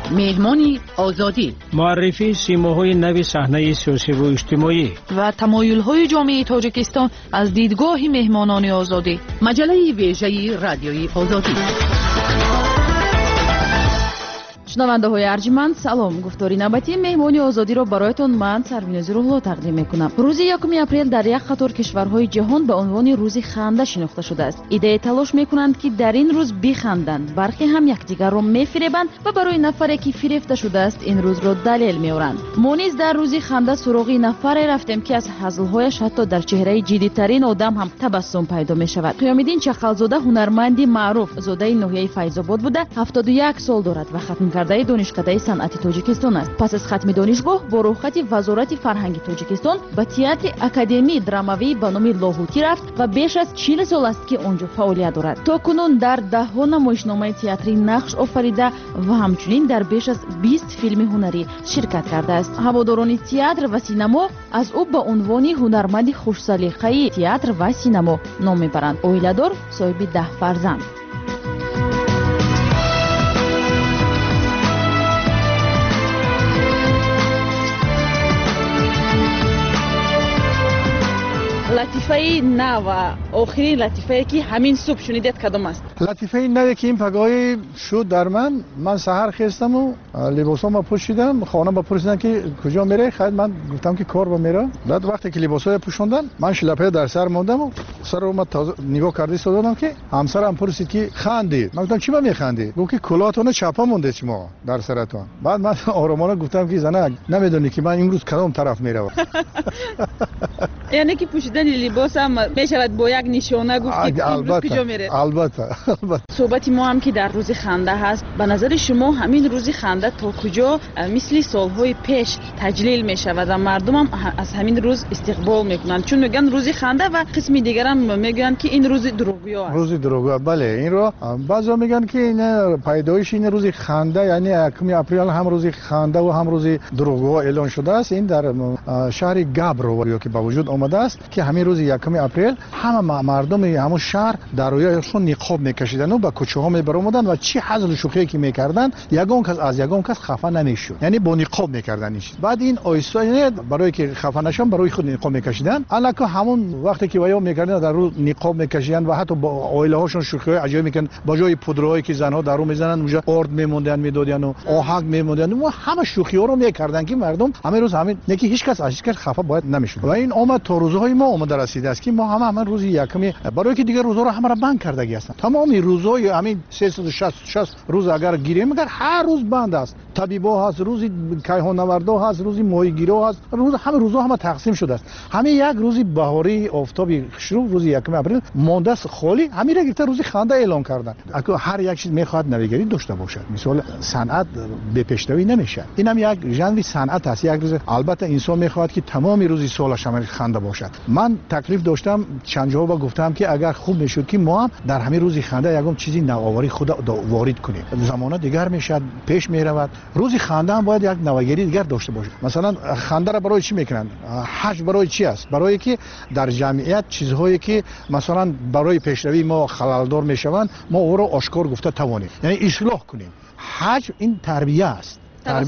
مهمانی آزادی، معرفی سیماهای نو صحنه سیاسی و اجتماعی و تمایل‌های جامعه تاجیکستان از دیدگاه مهمانان آزادی. مجله ویژه رادیوی آزادی. شنونده های ارجمند سلام. گفتاری نوبتی مهمانی آزادی را برایتان من سرویناز روح‌الله تقدیم میکنم. روز 1 اپریل در یک قطار کشورهای جهان به عنوان روز خنده شناخته شده است. ایده تلاش میکنند که در این روز بخندند. برخی هم یکدیگر را میفریبند و برای نفری که فریفته شده است این روز را دلیل میارند. ما نیز در روز خنده سراغ نفری رفتیم که از هزل‌هایش حتی در چهره جدی‌ترین آدم هم تبسم پیدا میشود. قیام‌الدین چخلزاده هنرمندی معروف زاده ناحیه فیض‌آباد بوده، 71 سال دارد و ختم کرده دانشکده صنعتی تاجیکستان است. پس از ختم دانشگاه با رخصت وزارت فرهنگ تاجیکستان به تئاتر اکادمی دراموی به نام لاهوتی رفت و بیش از 40 سال است که آنجا فعالیت دارد. تا کنون در 10 نمایشنامه تئاتری نقش آفریده و همچنین در بیش از 20 فیلم هنری شرکت کرده است. هواداران تئاتر و سینما از او به عنوان هنرمند خوش سلیقه تئاتر و سینما نام میبرند. اویله‌دار، صاحب 10 فرزند. لطیفه نو و آخرین لطیفه که همین صبح شنیدید کدام است؟ لطیفه نوی که این پگاهی شد در من سحر خستم و لباسامو پوشیدم. خانم بپرسیدن که کجا میره، خیلی من گفتم که کار با میرم. بعد وقتی که لباسای پوشوندن من شلپه در سر موندم و سر رو تازه نگاه کردی دادم که همسرم پرسید که خندید. من گفتم چی با میخندی؟ گفت که کلاهتون چپا مونده شما در سرتون. بعد من آرامانه گفتم که زنک نمیدونی که من امروز کدام طرف میروم. یعنی که پوشیدن لباس هم میشود با یک نشانه گفت که امروز کجا میره؟ البته. صحبت ما هم که در روز خنده هست، به نظر شما همین روز خنده تا کجا مثل سالهای پیش تجلیل میشود و مردم هم از همین روز استقبال میکنند؟ چون میگن روز خنده و قسمی دیگر هم میگن که این روز دروغگو است. روز دروغگو، بله. این رو بعضا میگن که این پیدایش این روز خنده یعنی 1 اپریل هم روز خنده و هم روز دروغگو اعلان شده است. این در شهر گابرو که به وجود آمده است که همین روز 1 اپریل همه مردم همون شهر در رویشون نقاب میکشیدن و به کوچه ها میبرمودن و چی حزل و شوخی که میکردن یگان کس از یگان کس خفه نمیشد، یعنی با نقاب میکردن. بعد این آیسای برای که خفه نشن برای خود نقاب میکشیدن. الکه همون وقتی که ویا میکردن در رو نقاب میکشیدن و حتی با عائله هاشون شوخی های عجیب میکنن. با جای پودرهایی که زنها در رو میزنن اونجا آرد میموندن میدادن و آهنگ میموندن و همه شوخی ها رو میکردن که مردم همین روز همین نکی هیچ کس از هیچ کس خفه باید نمیشد. و این آمد تا روزهای ما اومده رسیده است که ما همه روز 1 برای که دیگه روزها رو همه را بند کردگی هستن. تمام روزهای همین 360 روز اگر گیریم اگر هر روز بند است. طبیبا هست، روز کیهان نوردا هست، روز ماهیگیرا هست، همه روزها همه تقسیم شده است. همین یک روز بهاری آفتابی شروع روز 1 اپریل مونده است خالی. همین را گرفته روز خنده اعلان کردن. اگه هر یک چیز میخواد نویگری داشته باشد، مثلا صنعت به پیشروی نمیشه. این هم یک ژانر صنعت است. یک روز البته انسان میخواد که تمام روز سالش همین خنده باشد. من تکلیف داشتم چند جا گفتم که اگر خوب میشد که ما هم در همین روز خنده یکم چیزی نوآوری خود وارد کنیم. زمانه دیگر میشد، پیش میرود. روز خنده هم باید یک نوآوری دیگر داشته باشه. مثلا خنده را برای چی میکنن؟ حج برای چی است؟ برای که در جمعیت چیزهایی که مثلا برای پیشروی ما خللدار میشوند ما او را آشکار گفته توانیم، یعنی اصلاح کنیم. حج این تربیه است.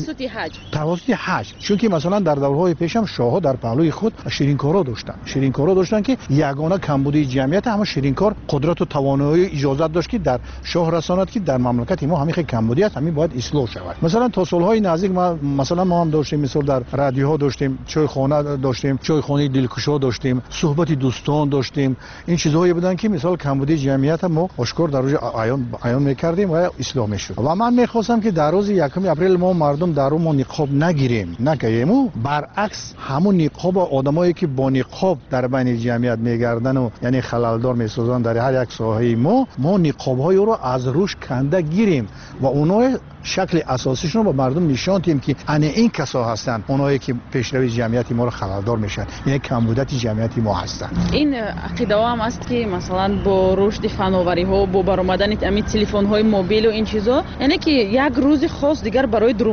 توسط حج. چون که مثلا در دورهای پیشم شاهها در پهلوی خود شیرینکارا داشتن که یگانه کمبودی جمعیت اما شیرینکار قدرت و توانایی اجازت داشت که در شاه رساند که در مملکت ما همین کمبودی است، همین باید اصلاح شود. مثلا تا سالهای نزدیک مثلا ما هم داشتیم، مثلا در رادیوها داشتیم، چایخانه داشتیم، چایخانه دلکشا داشتیم، صحبت دوستان داشتیم. این چیزهایی بودن که مثلا کمبودی جمعیت ما آشکار در روز عیان میکردیم و اصلاح میشد. و من میخواستم که در روز 1 اپریل ما مردم در اون نقاب نگیریم و برعکس همون نقاب آدمایی که با نقاب در بین جمعیت میگردن و یعنی خللدار میسازن در هر یک ساحه ما نقاب‌های رو از روش کنده گیریم و اونها شکل اساسیشون رو به مردم نشان دهیم که این کسا هستن اونایی که پیشروی جمعیت ما رو خللدار میشن، یعنی کمبودت جمعیت ما هستن. این عقیده هم است که مثلا با رشد فناوری ها با برآمدن همین تلفن های موبیل و این چیزا، یعنی که یک روز خاص دیگر برای دروغ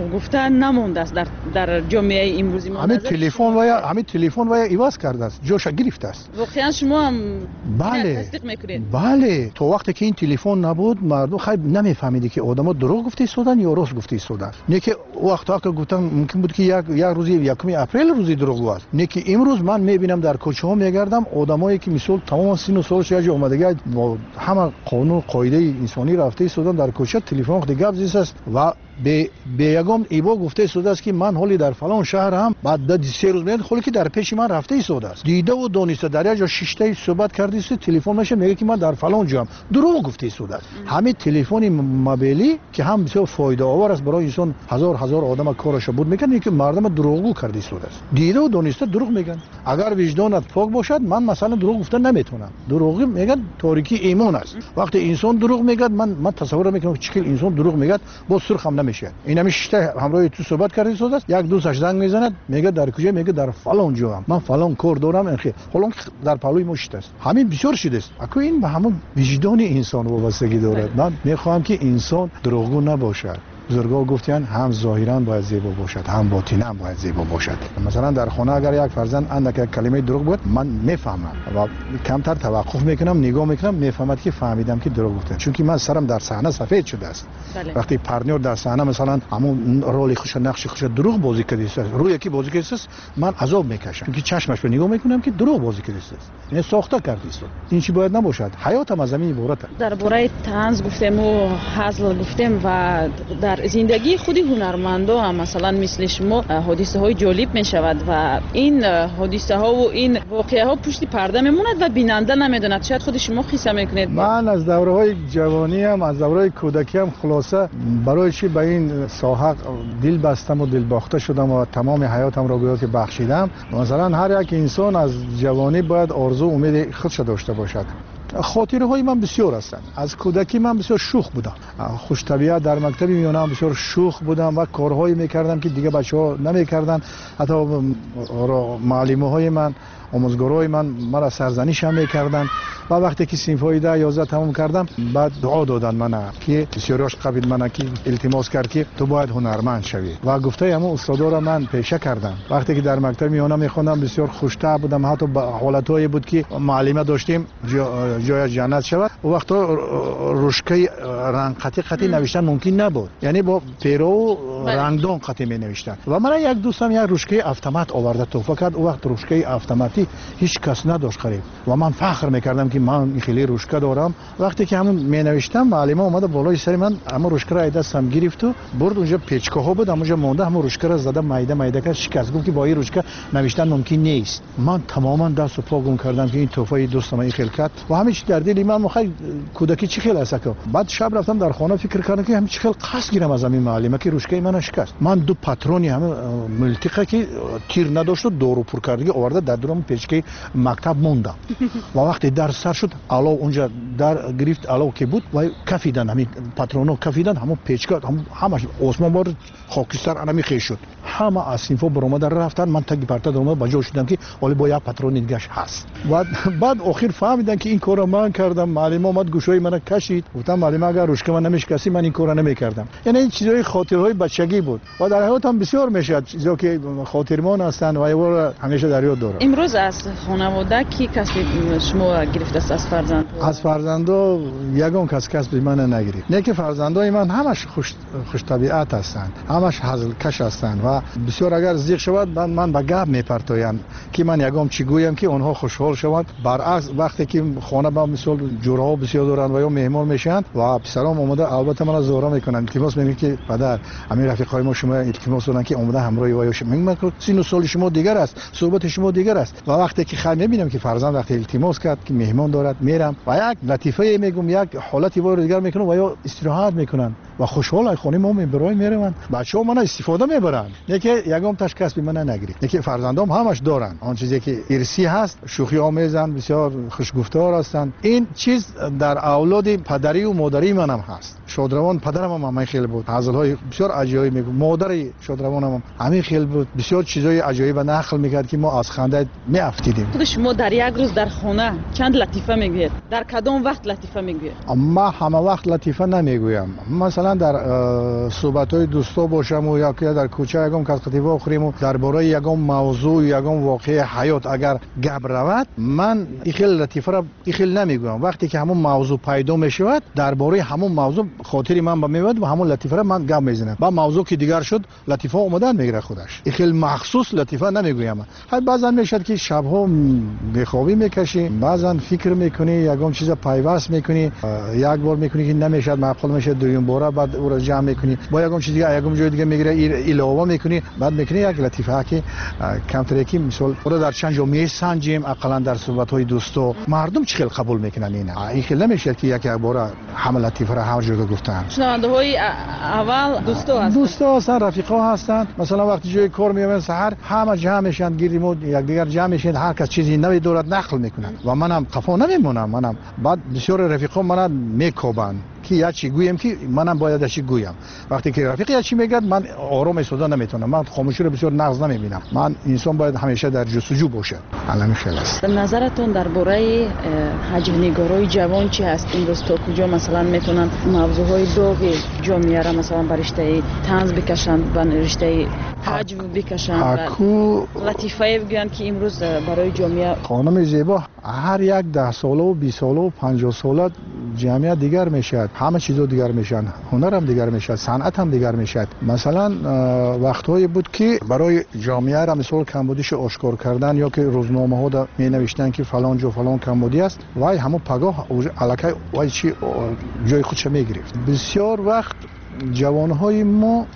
گفته نمونده است در جامعه امروزی ما. همین تلفن و ایواز کرده است، جوش گرفته است. واقعا شما هم بله تصدیق میکنید؟ بله، تو وقتی که این تلفن نبود مردم خیلی نمیفهمیدی که آدما دروغ گفته ایستادن یا راست گفته ایستادن. نه که وقتا که گفتن ممکن بود که یک روزی 1 اپریل روزی دروغ است. نه که امروز من میبینم در کوچه ها میگردم آدمایی که مثلا تمام سن و سالش یه اومدگی با همه قانون قاعده انسانی رفته ایستادن در کوچه، تلفن خود گپ زیست است و به یگام ایبا گفته ایستاده است که من حالی در فلان شهر هم بعد 3 روز میاد حالی که در پیش من رفته ایستاده است، دیده و دانسته در یه جا 6 تا صحبت کرده است، تلفن میشه میگه که من در فلان جام دروغ گفته ایستاده است. همین تلفن موبایلی که هم بسیار فایده آور است برای انسان، هزار آدم کارش بود میکنه که مردم دروغگو کرده ایستاده است، دیده و دانسته دروغ میگن. اگر وجدانت پاک باشد من مثلا دروغ گفتن نمیتونم. دروغ میگن تاریکی ایمان است. وقتی انسان دروغ میگه من تصور میکنم که چقدر انسان دروغ میگه با سرخم نمیشه. این همیشه همراه تو صحبت کرده شده است، یک دوستش زنگ میزند میگه در کجا، میگه در فلان جا من فلان کار دارم، این حالا در پلوی مشت است. همین بسیار شده است. اكو این به همون وجدان انسان وابستگی دارد. من میخوام که انسان دروغگو نباشد. بزرگا گفتن هم ظاهرا باید زیبا باشد هم باطنا باید زیبا باشد. مثلا در خانه اگر یک فرزند اندک کلمه دروغ بود من میفهمم و کمتر توقف میکنم، نگاه میکنم، میفهمم که فهمیدم که دروغ گفته، چون که من سرم در صحنه سفید شده است. بله. وقتی پرنیور در صحنه مثلا همون رول خوش نقش خوش دروغ بازی کرده است، روی یکی بازی کرده است، من عذاب میکشم که چشمش رو نگاه میکنم که دروغ بازی کرده است، این ساخته کرده است. این چی باید نباشد. حیاتم از زمین عبارت است. درباره طنز گفتیم و هزل گفتیم و در زندگی خودی هنرمندا هم مثلا مثل شما حادثه های جالب می شود و این حادثه ها و این واقعه ها پشت پرده میموند و بیننده نمیدوند. شاید خود شما قصه میکنید. من از دوره های جوانی هم از دوره های کودکی هم خلاصه برای چی به این ساحه دل بستم و دل باخته شدم و تمام حیاتم را گویا که بخشیدم. مثلا هر یک انسان از جوانی باید آرزو امید خودش داشته باشد. خاطره های من بسیار هستند. از کودکی من بسیار شوخ بودم، خوش طبیعت، در مکتب میانم بسیار شوخ بودم و کارهایی میکردم که دیگه بچه‌ها نمیکردن. حتی معلم‌های من، آموزگارای من مرا سرزنش هم میکردن و وقتی که صنفای 10 11 تمام کردم بعد دعا دادن منه که بسیاریش قبیل منه که التماس کرد که تو باید هنرمند شوی و گفته همون استادا را من پیشه کردم. وقتی که در مکتب میانم میخوندم بسیار خوش‌طبع بودم. حتی حالتایی بود که معلمه داشتیم جای جنت شود و وقتا روشکه رنگ قطی نوشتن ممکن نبود، یعنی با پیرو و رنگدان قطی می نوشتن و من یک دوستم یک روشکه اتومات آورده تحفه کرد. او وقت روشکه اتوماتی هیچ کس نداشت خرید و من فخر میکردم که من خیلی روشکه دارم. وقتی که همون می نوشتم معلمه اومد بالای سر من اما روشکه را دستم گرفت و برد اونجا پیچکه ها بود اونجا مونده، همون روشکه را زدم میده کرد شکست. گفت که با این روشکه نوشتن ممکن نیست. من تماما دست و پا گم کردم که این تحفه دوستم این خلقت و همین در دل من مخای کودکی چی خیلی است. بعد شب رفتم در خانه فکر کردم که همین چی خیلی قصد گیرم از همین معلمه که روشکه من شکست. من دو پاترونی همه ملتقه که تیر نداشت دورو پر کردگی آورده در درام پیچکه مکتب موندم و وقتی در سر شد الاو اونجا در گرفت الاو که بود و کفیدن همین پاترونو کفیدن همون پیچکه همش آسمان بار خاکستر انمی خیش شد. همه از صنفا برآمد رفتن. من تگ پرتا درآمد باجا شدم که ولی با یک پاترون دیگه هست. بعد آخر فهمیدن که این کارو من کردم. معلم اومد گوشوی منو کشید. گفتم معلم اگر روشکه من نمیشکستی من این کارو نمیکردم. یعنی این چیزای خاطرهای بچگی بود و در حیاتم بسیار میشد چیزا که خاطرمان هستند و اینا همیشه در یاد دارم. امروز از خانواده کی کسی شما گرفته است از فرزند؟ از فرزندا یگان کس من نگرفت. نه که فرزندای من همش خوش طبیعت هستند، همش هزل کش هستند و بسیار اگر زیغ شود من به گپ میپرتایم که من یگام چی گویم که اونها خوشحال شوند. برعکس وقتی که خانه با مثال جورها بسیار دارن و یا مهمان میشن و پسرام اومده البته من زورا میکنن التماس میگن که پدر همین رفیقای ما شما التماس دارن که اومده همراهی و یا میگم سن و سال شما دیگر است، صحبت شما دیگر است و وقتی که خیلی میبینم که فرزند وقتی التماس کرد که مهمان دارد میرم و یک لطیفه میگم یک حالتی وارد دیگر میکنم و یا استراحت میکنن و خوشحال خونه ما برای میرن. بچه‌ها من استفاده میبرن. نه که یگام تشکست به من نگیرید. نه که فرزندام همش دارن آن چیزی که ارثی هست، شوخی آمیزن، بسیار خوشگفتار هستند. این چیز در اولاد پدری و مادری منم هست. شادروان پدرم هم همین خیلی بود، غزل‌های بسیار عجیبی میگفت. مادر شادروان هم همین خیلی بود، بسیار چیزای عجیب نقل میکرد که ما از خنده میافتیدیم. خود شما در یک روز در خانه چند لطیفه میگوید؟ در کدام وقت لطیفه میگوید؟ ما همه وقت لطیفه نمیگویم. مثلا در صحبت‌های دوستا باشم و یا که در کوچه یکم کاسکتیوا بخوریم و درباره یکم موضوع یکم واقعه حیات اگر گپ رود، من این خیلی لطیفه را این خیلی نمیگویم. وقتی که همون موضوع پیدا میشود درباره همون موضوع خاطری من به میاد و همون لطیفه را من گپ میزنم. با موضوع که دیگر شد لطیفه اومدن میگیره خودش. این خیلی مخصوص لطیفه نمیگویم. حتی بعضا میشد که شبها بخوابی میکشی، بعضا فکر میکنی یکم چیز پیوست میکنی، یک بار میکنی که نمیشد معقول میشه، دوم بار بعد او را جمع میکنی، با یکم چیز دیگه یکم جای دیگه میگیره علاوه میکنی، بعد میکنی یک لطیفه که کمتر کی مثال رو در چند جا میسنجیم. اقلا در صحبت های دوستو مردم چه خیلی قبول میکنن اینا. این خیلی نمیشه که یک بار همه لطیفه را هر جا گفتن. شنونده های اول دوستا هستن، رفیقا هستن. مثلا وقتی جای کار میایم سحر همه جمع میشن گیریم و یک دیگر جمع میشن، هر کس چیزی نوی دارد نقل میکنن و منم خفا نمیمونم. منم بعد بسیار رفیقا منم میکوبن که یا چی گویم که منم باید چی گویم. وقتی که رفیق یا چی میگه من آرام ایستاده نمیتونم، من خاموشی رو بسیار نغز نمیبینم. من انسان باید همیشه در جستجو باشه. علمی خیلی است. نظرتون درباره حجم‌نگارای جوان چی هست؟ امروز تا کجا مثلا میتونن موضوعهای داغی جامعه را مثلا بر رشته طنز بکشن، بر رشته حجم بکشن، لطیفه بگن که امروز برای جامعه. خانم زیبا هر یک 10 ساله و 20 ساله و 50 ساله جامعه دیگر میشد، همه چیزا دیگر میشن، هنر هم دیگر میشد، صنعت هم دیگر میشد. مثلا وقتایی بود که برای جامعه را مثال کمبودیش آشکار کردن یا که روزنامه ها می نوشتن که فلان جو فلان کمبودی است، وای همون پگاه الکی وای چی جای خودش میگرفت. بسیار وقت جوانهای ما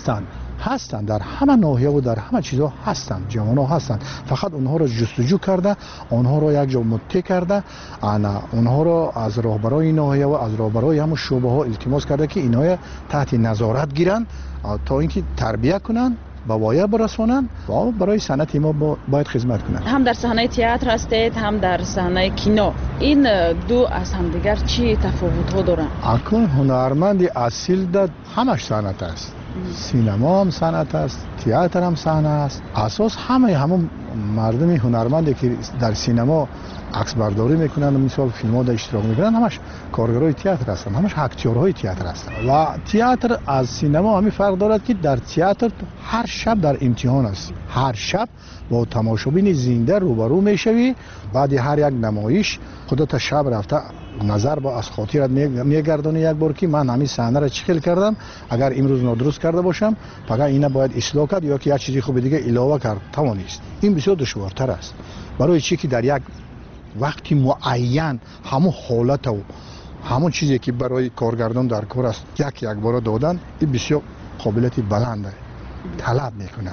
هستند در همه ناحیه و در همه چیزا هستند، جوان ها هستند، فقط اونها را جستجو کرده، اونها را یک جا متحد کرده، اونها را از راهبرای ناحیه و از راهبرای همون شعبه ها التماس کرده که اینها تحت نظارت گیرن تا اینکه تربیت کنن، با وایه برسونن و برای صنعت ما باید خدمت کنن. هم در صحنه تئاتر هستید، هم در صحنه کینو. این دو از هم دیگر چی تفاوت ها دارن؟ اکنون هنرمند اصیل در همش صنعت است. سینما هم صنعت است، تئاتر هم صحنه است. اساس همون مردم هنرمندی که در سینما عکس برداری میکنن و مثال فیلم ها در اشتراک میکنن همش کارگرای تئاتر هستن، همش اکتورهای تئاتر هستن. و تئاتر از سینما همین فرق دارد که در تئاتر هر شب در امتحان است، هر شب با تماشابین زنده روبرو میشوی، بعد هر یک نمایش خودت شب رفته نظر با از خاطرت میگردونی یک بار که من همین صحنه را چیکار کردم، اگر امروز نادرست کرده باشم فقط اینا باید اصلاح کرد یا که یک چیزی خوب دیگه علاوه کرد توانست. این بسیار دشوارتر است برای چی که در یک وقتی معین همون حالت و همون چیزی که برای کارگردان در کار است یک بار دادن، این بسیار قابلیت بلنده، طلب میکنن،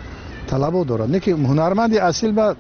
طلبو دارد. نه که هنرمند اصیل با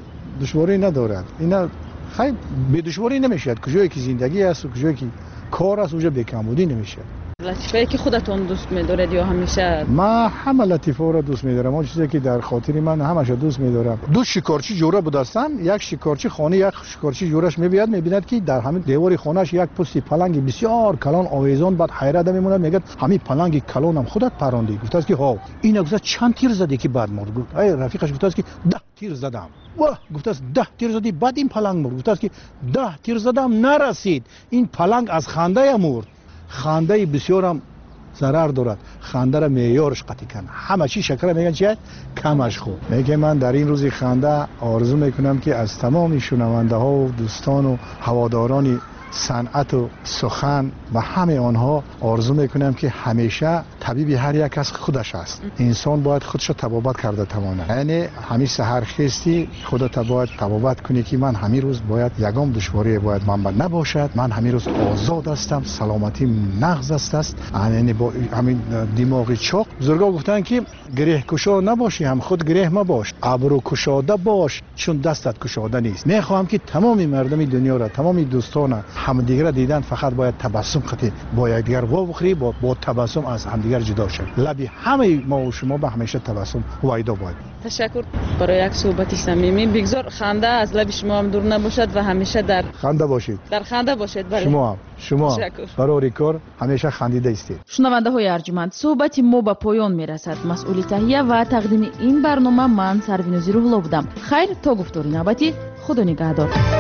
دشواری ندارد، اینا خیلی به دشواری نمیشد. کجایی که زندگی است و کجایی که کار است اونجا بی‌کمبودی نمیشه. لطیفه که خودتون دوست می‌دارید یا همیشه؟ من همه لطیفه را دوست می‌دارم. اون چیزی که در خاطر من همش دوست می‌دارم. دو شکارچی جوره بودستم، یک شکارچی خانه یک شکارچی جورش می‌بیاد، می‌بیند که در همین دیوار خانه‌اش یک پوستی پلنگ بسیار کلان آویزان، بعد حیرت میمونه، میگه همین پلنگ کلانم خودت پراندی؟ گفت است که ها این گفت چند تیر زدی که بعد مرد؟ گفت ای رفیقش گفت است که 10 تیر زدم. واه گفت است 10 تیر زدی بعد این پلنگ مرد؟ گفت است که 10 تیر زدم نرسید، این پلنگ از خنده مرد. خنده بسیارم ضرر دارد، خنده را معیارش قطع کن. همه چی شکر میگن چیه؟ کمش خوب. میگه من در این روز خنده آرزو میکنم که از تمام شنونده ها و دوستان و هواداران صنعت و سخن و همه آنها آرزو میکنم که همیشه طبیب هر یک کس خودش است. انسان باید خودش طبابت کرده تمانه، یعنی همین سحر خستی خودت باید طبابت کنی که من همین روز باید یگام دشواری باید من نباشد، من همین روز آزاد هستم، سلامتی نغز است، یعنی با همین دماغ چاق. بزرگا گفتن که گره کشا نباشی هم خود گره مباش، ابرو کشاده باش چون دستت کشاده نیست. میخوام که تمام مردم دنیا را، تمام دوستان همدیگر را دیدن فقط باید تبسم خطی با یکدیگر وا بخوری، با تبسم از همدیگر دیگر جدا شد. لبی همه ما و شما به همیشه تبسم وایدا باید. تشکر برای یک صحبت صمیمی. بگذار خنده از لب شما هم دور نباشد و همیشه در خنده باشید. در خنده باشید. بله. شما برای ریکور همیشه خندیده استید. شنونده های ارجمند، صحبت ما به پایان میرسد. مسئول تهیه و تقدیم این برنامه من سروینوزی روحلو بودم. خیر تا گفتاری نوبتی. خدا نگهدار.